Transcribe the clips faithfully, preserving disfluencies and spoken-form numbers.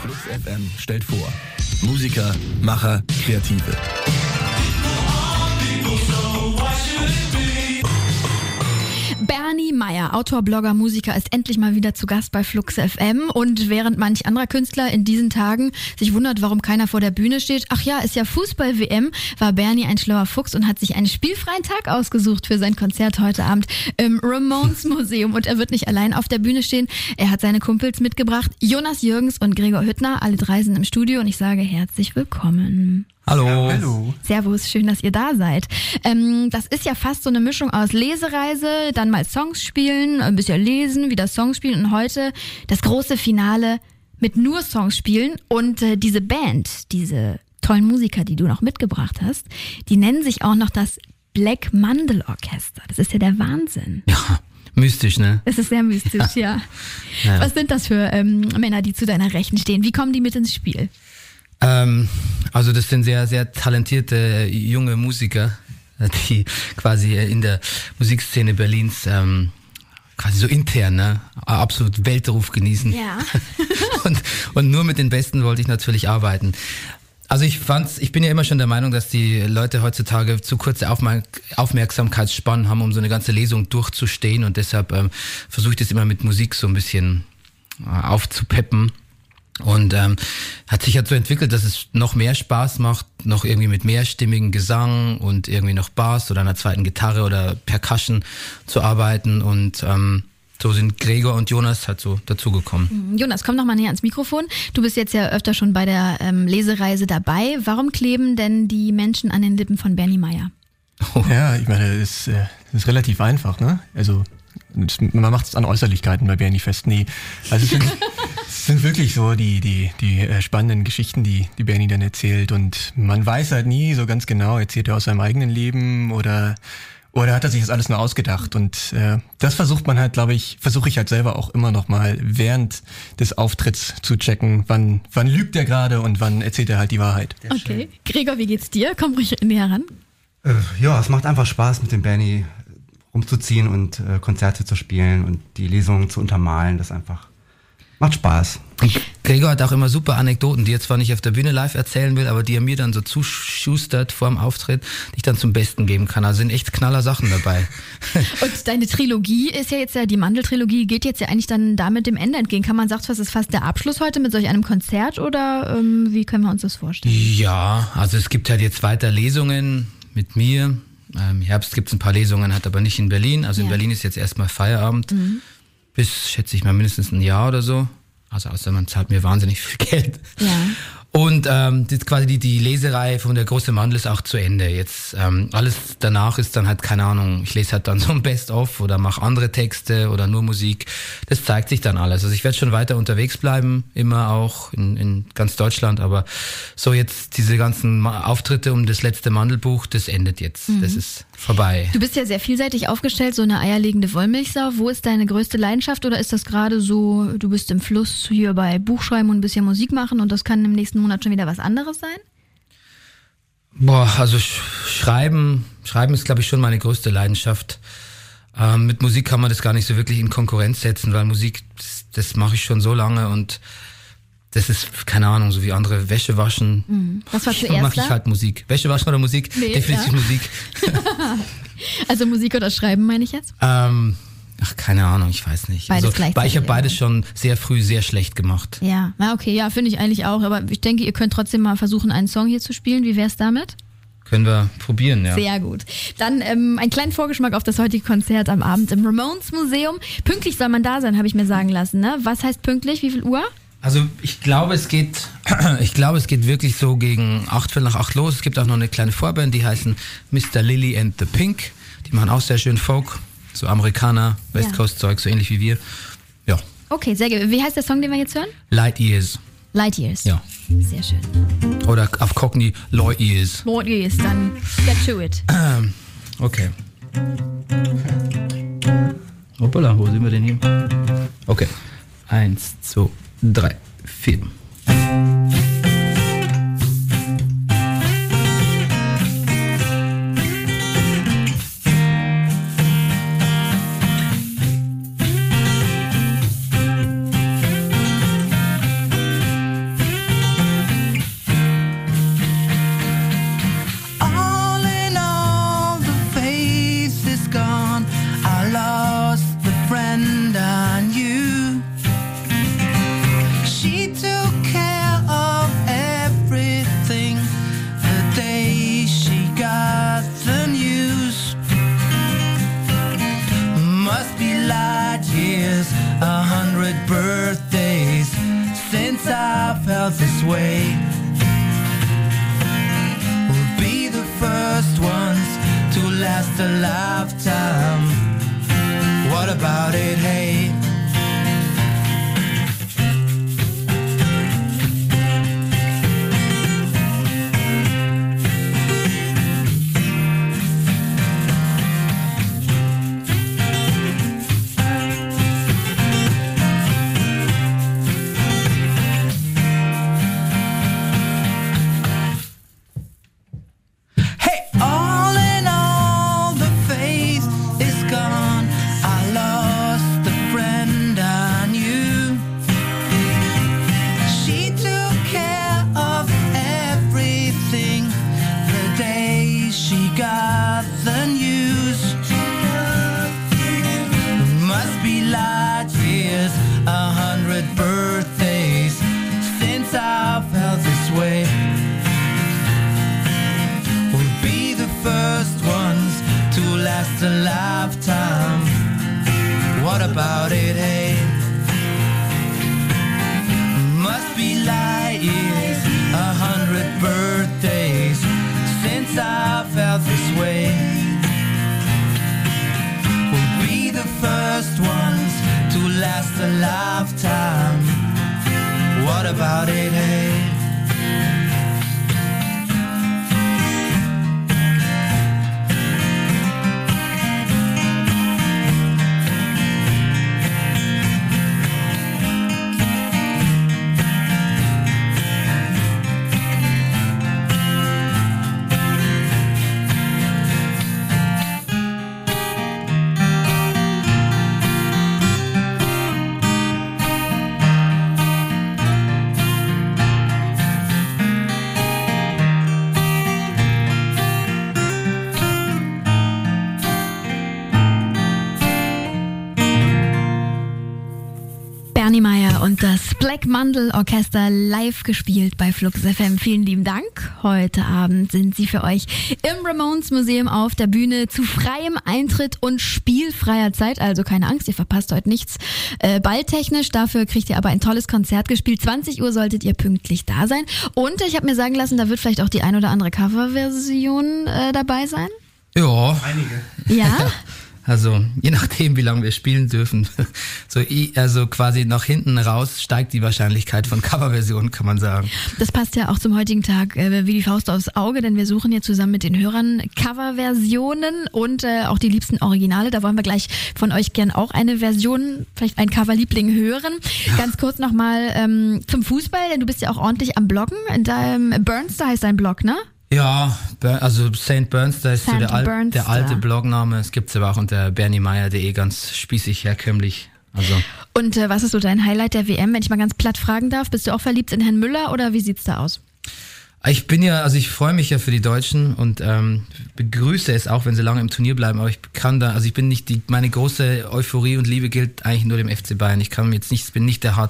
Flux F M stellt vor. Musiker, Macher, Kreative. Bernie Meyer, Autor, Blogger, Musiker, ist endlich mal wieder zu Gast bei Flux F M. Und während manch anderer Künstler in diesen Tagen sich wundert, warum keiner vor der Bühne steht, ach ja, ist ja Fußball-W M, war Bernie ein schlauer Fuchs und hat sich einen spielfreien Tag ausgesucht für sein Konzert heute Abend im Ramones Museum. Und er wird nicht allein auf der Bühne stehen. Er hat seine Kumpels mitgebracht, Jonas Jürgens und Gregor Hüttner. Alle drei sind im Studio und ich sage herzlich willkommen. Hallo. Ja, hallo. Servus, schön, dass ihr da seid. Ähm, das ist ja fast so eine Mischung aus Lesereise, dann mal Songs spielen, ein bisschen lesen, wieder Songs spielen und heute das große Finale mit nur Songs spielen. Und äh, diese Band, diese tollen Musiker, die du noch mitgebracht hast, die nennen sich auch noch das Black Mandel Orchester. Das ist ja der Wahnsinn. Ja, mystisch, ne? Es ist sehr mystisch, ja. Ja. Was sind das für ähm, Männer, die zu deiner Rechten stehen? Wie kommen die mit ins Spiel? Ähm, also das sind sehr, sehr talentierte junge Musiker, die quasi in der Musikszene Berlins ähm, quasi so intern, ne, absolut Weltruf genießen. Ja. und, und nur mit den Besten wollte ich natürlich arbeiten. Also ich fand's, ich bin ja immer schon der Meinung, dass die Leute heutzutage zu kurze Aufmerk- Aufmerksamkeitsspannen haben, um so eine ganze Lesung durchzustehen, und deshalb ähm, versuche ich das immer mit Musik so ein bisschen äh, aufzupeppen. Und ähm, hat sich halt so entwickelt, dass es noch mehr Spaß macht, noch irgendwie mit mehrstimmigem Gesang und irgendwie noch Bass oder einer zweiten Gitarre oder Percussion zu arbeiten. Und ähm, so sind Gregor und Jonas halt so dazugekommen. Jonas, komm noch mal näher ans Mikrofon. Du bist jetzt ja öfter schon bei der ähm, Lesereise dabei. Warum kleben denn die Menschen an den Lippen von Bernie Meyer? Oh. Ja, ich meine, es ist, äh, ist relativ einfach, ne? Also man macht es an Äußerlichkeiten bei Bernie fest. Nee, also es sind, es sind wirklich so die die die äh, spannenden Geschichten, die die Bernie dann erzählt, und man weiß halt nie so ganz genau, erzählt er aus seinem eigenen Leben oder oder hat er sich das alles nur ausgedacht, und äh, das versucht man halt, glaube ich, versuche ich halt selber auch immer noch mal während des Auftritts zu checken, wann wann lügt er gerade und wann erzählt er halt die Wahrheit. Okay. Gregor, wie geht's dir? Komm ruhig näher ran. Äh, ja, es macht einfach Spaß, mit dem Bernie rumzuziehen und äh, Konzerte zu spielen und die Lesungen zu untermalen. Das einfach macht Spaß. Und Gregor hat auch immer super Anekdoten, die er zwar nicht auf der Bühne live erzählen will, aber die er mir dann so zuschustert vor dem Auftritt, die ich dann zum Besten geben kann. Also sind echt knaller Sachen dabei. Und deine Trilogie ist ja jetzt ja, die Mandel-Trilogie geht jetzt ja eigentlich dann damit dem Ende entgegen. Kann man sagen, das ist fast der Abschluss heute mit solch einem Konzert, oder ähm, wie können wir uns das vorstellen? Ja, also es gibt halt jetzt weiter Lesungen mit mir. Im Herbst gibt es ein paar Lesungen, hat aber nicht in Berlin. Also in Ja. Berlin ist jetzt erstmal Feierabend. Mhm. Bis, schätze ich mal, mindestens ein Jahr oder so. Also außer man zahlt mir wahnsinnig viel Geld. Ja. Und ähm, das quasi die, die Leserei von der Große Mandel ist auch zu Ende. Jetzt ähm, alles danach ist dann halt, keine Ahnung, ich lese halt dann so ein Best-of oder mache andere Texte oder nur Musik. Das zeigt sich dann alles. Also ich werde schon weiter unterwegs bleiben, immer auch in, in ganz Deutschland. Aber so jetzt diese ganzen Ma- Auftritte um das letzte Mandelbuch, das endet jetzt. Mhm. Das ist vorbei. Du bist ja sehr vielseitig aufgestellt, so eine eierlegende Wollmilchsau. Wo ist deine größte Leidenschaft, oder ist das gerade so, du bist im Fluss hier bei Buchschreiben und ein bisschen Musik machen und das kann im nächsten Monat schon wieder was anderes sein? Boah, also sch- schreiben, schreiben ist, glaube ich, schon meine größte Leidenschaft. Ähm, mit Musik kann man das gar nicht so wirklich in Konkurrenz setzen, weil Musik, das, das mache ich schon so lange, und das ist, keine Ahnung, so wie andere Wäsche waschen. Mhm. Was war zuerst mache ich da? halt Musik. Wäsche waschen oder Musik? Nee, Definitiv ja. Musik. Also Musik oder Schreiben, meine ich jetzt? ähm, ach, keine Ahnung, ich weiß nicht. Beides also, gleichzeitig, weil ich habe ja. beides schon sehr früh sehr schlecht gemacht. Ja, na okay, ja, finde ich eigentlich auch. Aber ich denke, ihr könnt trotzdem mal versuchen, einen Song hier zu spielen. Wie wär's damit? Können wir probieren, ja. Sehr gut. Dann ähm, einen kleinen Vorgeschmack auf das heutige Konzert am Abend im Ramones Museum. Pünktlich soll man da sein, habe ich mir sagen lassen. Ne? Was heißt pünktlich? Wie viel Uhr? Also ich glaube, es geht, ich glaube, es geht wirklich so gegen acht, Viertel nach acht los. Es gibt auch noch eine kleine Vorband, die heißen Mister Lily and the Pink. Die machen auch sehr schön Folk, so Amerikaner, West Ja. Coast Zeug, so ähnlich wie wir. Ja, Okay, sehr gut. Wie heißt der Song, den wir jetzt hören? Light Years. Light Years. Ja. Sehr schön. Oder auf Cockney Low Years. Light Years, dann get to it. Okay. Hoppala, wo sind wir denn hier? Okay. Eins, zwei, drei, vier. this way. We'll be the first ones to last a lifetime. What about it, hey? A lifetime. What about it, hey? Must be light years, a hundred birthdays since I felt this way. We'll be the first ones to last a lifetime. What about it, hey? Bernie Meier und das Black Mandel Orchester live gespielt bei Flux F M. Vielen lieben Dank. Heute Abend sind sie für euch im Ramones Museum auf der Bühne zu freiem Eintritt und spielfreier Zeit. Also keine Angst, ihr verpasst heute nichts äh, balltechnisch. Dafür kriegt ihr aber ein tolles Konzert gespielt. zwanzig Uhr solltet ihr pünktlich da sein. Und ich habe mir sagen lassen, da wird vielleicht auch die ein oder andere Coverversion äh, dabei sein. Ja. Einige. Ja? Also je nachdem, wie lange wir spielen dürfen, so also quasi nach hinten raus steigt die Wahrscheinlichkeit von Coverversionen, kann man sagen. Das passt ja auch zum heutigen Tag äh, wie die Faust aufs Auge, denn wir suchen hier zusammen mit den Hörern Coverversionen und äh, auch die liebsten Originale. Da wollen wir gleich von euch gern auch eine Version, vielleicht ein Coverliebling hören. Ja. Ganz kurz nochmal ähm, zum Fußball, denn du bist ja auch ordentlich am Bloggen. In deinem Burnster heißt dein Blog, ne? Ja, also Saint Burnster ist so der, Al- der alte Blogname. Es gibt's aber auch unter bernie meier punkt de, ganz spießig, herkömmlich. Also. Und äh, was ist so dein Highlight der W M, wenn ich mal ganz platt fragen darf? Bist du auch verliebt in Herrn Müller oder wie sieht's da aus? Ich bin ja, also ich freue mich ja für die Deutschen und ähm, begrüße es auch, wenn sie lange im Turnier bleiben, aber ich kann da, also ich bin nicht die, meine große Euphorie und Liebe gilt eigentlich nur dem F C Bayern. Ich kann mir jetzt nicht, bin nicht der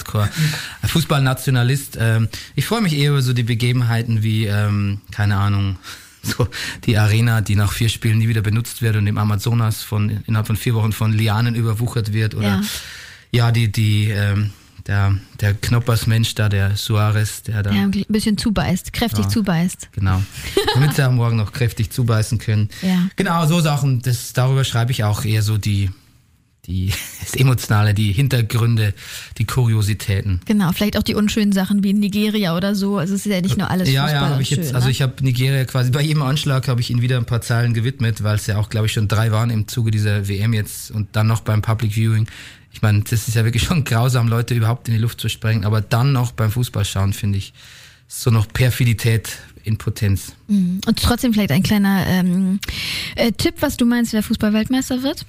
Hardcore-Fußballnationalist. Ähm, ich freue mich eher über so die Begebenheiten wie, ähm, keine Ahnung, so die Arena, die nach vier Spielen nie wieder benutzt wird und im Amazonas von innerhalb von vier Wochen von Lianen überwuchert wird oder ja, ja die, die, ähm, Der, der Knoppersmensch da, der Suarez, der da... Ja, ein bisschen zubeißt, kräftig ja, zubeißt. Genau, damit sie am Morgen noch kräftig zubeißen können. Ja. Genau, so Sachen, das, darüber schreibe ich auch eher so die, die, das Emotionale, die Hintergründe, die Kuriositäten. Genau, vielleicht auch die unschönen Sachen wie Nigeria oder so. Also es ist ja nicht nur alles ja, Fußball ja, hab ich schön, jetzt, ne? also ich habe Nigeria quasi, bei jedem Anschlag habe ich ihnen wieder ein paar Zeilen gewidmet, weil es ja auch, glaube ich, schon drei waren im Zuge dieser W M jetzt und dann noch beim Public Viewing. Ich meine, das ist ja wirklich schon grausam, Leute überhaupt in die Luft zu sprengen, aber dann noch beim Fußballschauen, finde ich, ist so noch Perfidität in Potenz. Und trotzdem vielleicht ein kleiner ähm, äh, Tipp, was du meinst, wer Fußball-Weltmeister wird?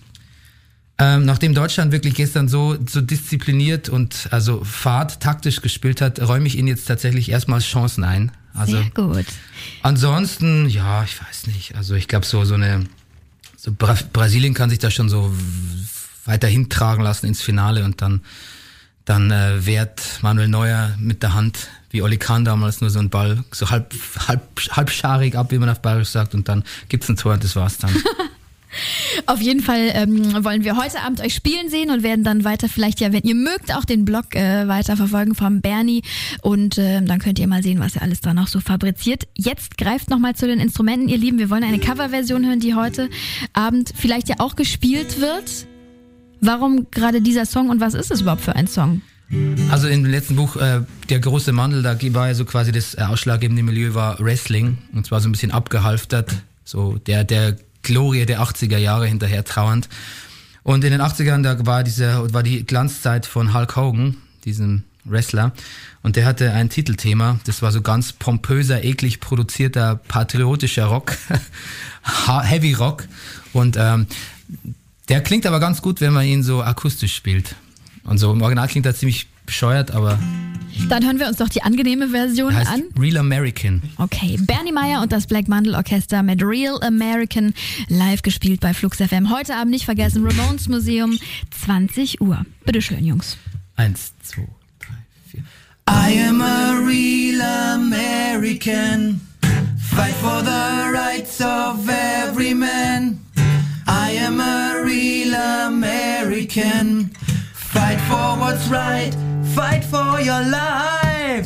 Ähm, nachdem Deutschland wirklich gestern so, so diszipliniert und also Fahrt taktisch gespielt hat, räume ich ihnen jetzt tatsächlich erstmals Chancen ein. Also, sehr gut. Ansonsten, ja, ich weiß nicht, also ich glaube so, so eine, so Bra- Brasilien kann sich da schon so weiter hintragen lassen ins Finale und dann dann äh, wehrt Manuel Neuer mit der Hand, wie Oli Kahn damals, nur so einen Ball so halb halb halbscharig ab, wie man auf Bayerisch sagt, und dann gibt's ein Tor und das war's dann. Auf jeden Fall ähm, wollen wir heute Abend euch spielen sehen und werden dann weiter vielleicht, ja, wenn ihr mögt, auch den Blog äh, weiter verfolgen vom Bernie und äh, dann könnt ihr mal sehen, was er alles da noch so fabriziert. Jetzt greift nochmal zu den Instrumenten, ihr Lieben. Wir wollen eine Coverversion hören, die heute Abend vielleicht ja auch gespielt wird. Warum gerade dieser Song und was ist es überhaupt für ein Song? Also im letzten Buch, äh, der große Mandel, da war ja so quasi das äh, ausschlaggebende Milieu war Wrestling und zwar so ein bisschen abgehalftert, so der, der Glorie der achtziger Jahre hinterher trauernd. Und in den achtzigern, da war diese, war die Glanzzeit von Hulk Hogan, diesem Wrestler. Und der hatte ein Titelthema, das war so ganz pompöser, eklig produzierter, patriotischer Rock, Heavy Rock. Und ähm, der klingt aber ganz gut, wenn man ihn so akustisch spielt. Und so im Original klingt er ziemlich bescheuert, aber... Dann hören wir uns doch die angenehme Version heißt an. Real American. Okay, Bernie Meyer und das Black Mandel Orchester mit Real American live gespielt bei Flux F M. Heute Abend nicht vergessen, Ramones Museum, zwanzig Uhr. Bitteschön, Jungs. Eins, zwei, drei, vier. I am a real American. Fight for the rights of every man. I am a real American. Fight for what's right. Fight for your life.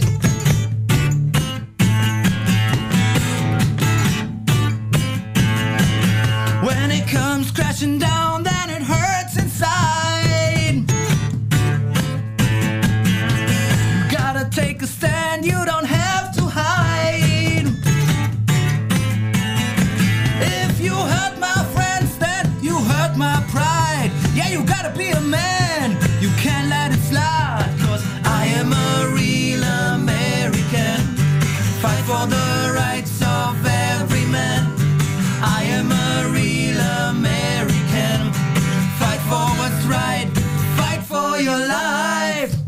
When it comes crashing down, then it hurts inside. You gotta take a stand, you don't have to hide. If you hurt my friends, then you hurt my pride. Yeah, you gotta be a man, you can't let it slide. Cause I am a real American. Fight for the rights of every man. I am a real American. Fight for what's right. Fight for your life.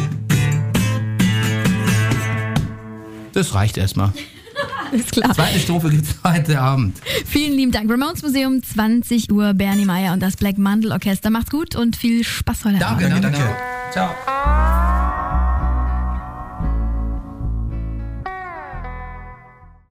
Das reicht erstmal. Ist klar. Zweite Strophe gibt's heute Abend. Vielen lieben Dank. Ramones Museum, zwanzig Uhr. Bernie Meyer und das Black Mandel Orchester. Macht's gut und viel Spaß heute Abend. Danke, danke. Danke. Ciao.